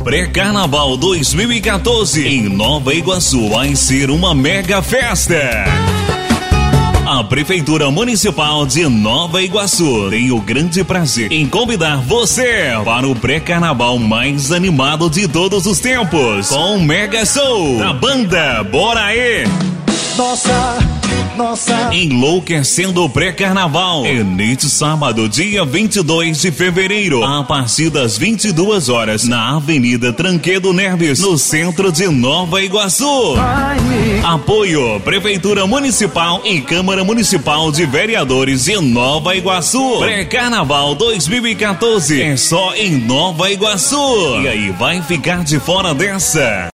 Pré-Carnaval 2014 em Nova Iguaçu vai ser uma mega festa. A Prefeitura Municipal de Nova Iguaçu tem o grande prazer em convidar você para o pré-carnaval mais animado de todos os tempos, com um mega show da banda Bora Aê! Nossa, enlouquecendo o pré-carnaval. É neste sábado, dia 22 de fevereiro, a partir das 22 horas, na Avenida Tranquedo Neves, no centro de Nova Iguaçu. Apoio Prefeitura Municipal e Câmara Municipal de Vereadores de Nova Iguaçu. Pré-Carnaval 2014 é só em Nova Iguaçu. E aí, vai ficar de fora dessa?